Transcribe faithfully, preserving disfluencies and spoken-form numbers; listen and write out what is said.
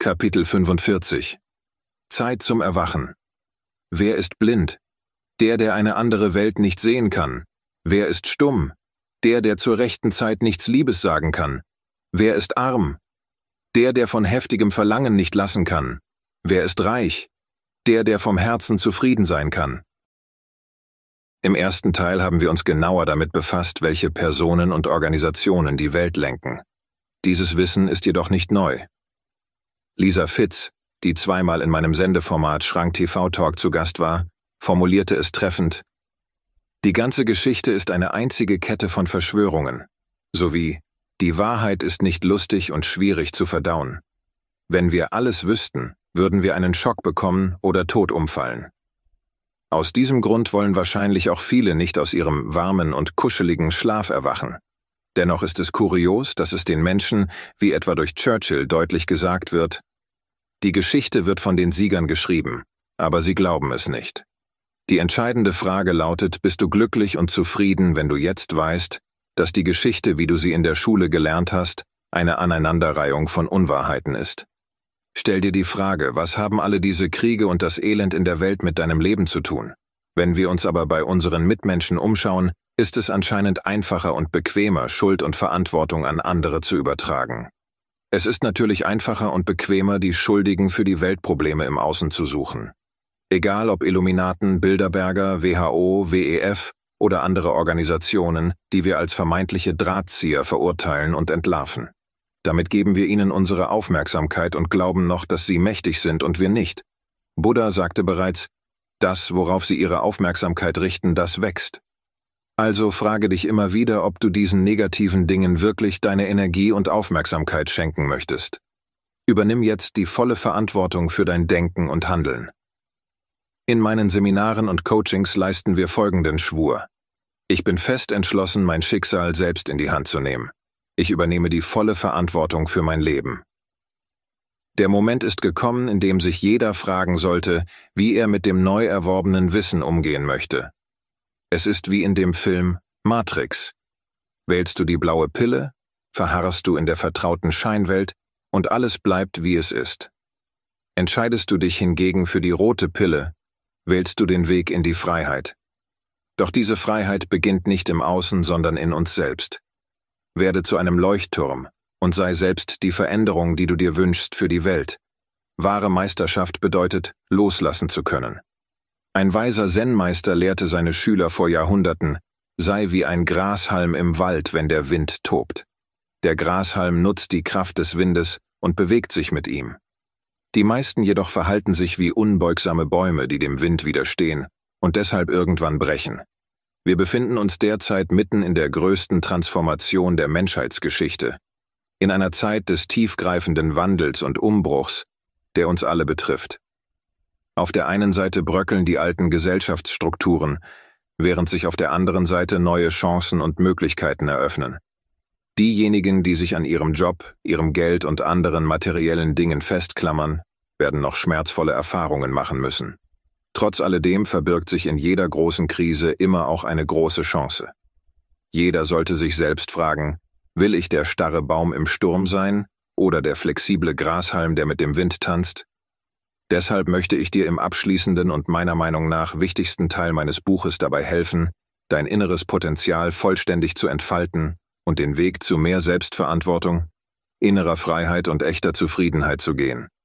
Kapitel fünfundvierzig. Zeit zum Erwachen. Wer ist blind? Der, der eine andere Welt nicht sehen kann. Wer ist stumm? Der, der zur rechten Zeit nichts Liebes sagen kann. Wer ist arm? Der, der von heftigem Verlangen nicht lassen kann. Wer ist reich? Der, der vom Herzen zufrieden sein kann. Im ersten Teil haben wir uns genauer damit befasst, welche Personen und Organisationen die Welt lenken. Dieses Wissen ist jedoch nicht neu. Lisa Fitz, die zweimal in meinem Sendeformat Schrank T V Talk zu Gast war, formulierte es treffend: Die ganze Geschichte ist eine einzige Kette von Verschwörungen, sowie die Wahrheit ist nicht lustig und schwierig zu verdauen. Wenn wir alles wüssten, würden wir einen Schock bekommen oder tot umfallen. Aus diesem Grund wollen wahrscheinlich auch viele nicht aus ihrem warmen und kuscheligen Schlaf erwachen. Dennoch ist es kurios, dass es den Menschen, wie etwa durch Churchill, deutlich gesagt wird: Die Geschichte wird von den Siegern geschrieben, aber sie glauben es nicht. Die entscheidende Frage lautet: Bist du glücklich und zufrieden, wenn du jetzt weißt, dass die Geschichte, wie du sie in der Schule gelernt hast, eine Aneinanderreihung von Unwahrheiten ist? Stell dir die Frage: Was haben alle diese Kriege und das Elend in der Welt mit deinem Leben zu tun? Wenn wir uns aber bei unseren Mitmenschen umschauen, ist es anscheinend einfacher und bequemer, Schuld und Verantwortung an andere zu übertragen. Es ist natürlich einfacher und bequemer, die Schuldigen für die Weltprobleme im Außen zu suchen. Egal ob Illuminaten, Bilderberger, W H O, W E F oder andere Organisationen, die wir als vermeintliche Drahtzieher verurteilen und entlarven. Damit geben wir ihnen unsere Aufmerksamkeit und glauben noch, dass sie mächtig sind und wir nicht. Buddha sagte bereits: Das, worauf sie ihre Aufmerksamkeit richten, das wächst. Also frage dich immer wieder, ob du diesen negativen Dingen wirklich deine Energie und Aufmerksamkeit schenken möchtest. Übernimm jetzt die volle Verantwortung für dein Denken und Handeln. In meinen Seminaren und Coachings leisten wir folgenden Schwur: Ich bin fest entschlossen, mein Schicksal selbst in die Hand zu nehmen. Ich übernehme die volle Verantwortung für mein Leben. Der Moment ist gekommen, in dem sich jeder fragen sollte, wie er mit dem neu erworbenen Wissen umgehen möchte. Es ist wie in dem Film Matrix. Wählst du die blaue Pille, verharrst du in der vertrauten Scheinwelt und alles bleibt, wie es ist. Entscheidest du dich hingegen für die rote Pille, wählst du den Weg in die Freiheit. Doch diese Freiheit beginnt nicht im Außen, sondern in uns selbst. Werde zu einem Leuchtturm und sei selbst die Veränderung, die du dir wünschst für die Welt. Wahre Meisterschaft bedeutet, loslassen zu können. Ein weiser Zen-Meister lehrte seine Schüler vor Jahrhunderten: Sei wie ein Grashalm im Wald, wenn der Wind tobt. Der Grashalm nutzt die Kraft des Windes und bewegt sich mit ihm. Die meisten jedoch verhalten sich wie unbeugsame Bäume, die dem Wind widerstehen und deshalb irgendwann brechen. Wir befinden uns derzeit mitten in der größten Transformation der Menschheitsgeschichte, in einer Zeit des tiefgreifenden Wandels und Umbruchs, der uns alle betrifft. Auf der einen Seite bröckeln die alten Gesellschaftsstrukturen, während sich auf der anderen Seite neue Chancen und Möglichkeiten eröffnen. Diejenigen, die sich an ihrem Job, ihrem Geld und anderen materiellen Dingen festklammern, werden noch schmerzvolle Erfahrungen machen müssen. Trotz alledem verbirgt sich in jeder großen Krise immer auch eine große Chance. Jeder sollte sich selbst fragen: Will ich der starre Baum im Sturm sein oder der flexible Grashalm, der mit dem Wind tanzt? Deshalb möchte ich dir im abschließenden und meiner Meinung nach wichtigsten Teil meines Buches dabei helfen, dein inneres Potenzial vollständig zu entfalten und den Weg zu mehr Selbstverantwortung, innerer Freiheit und echter Zufriedenheit zu gehen.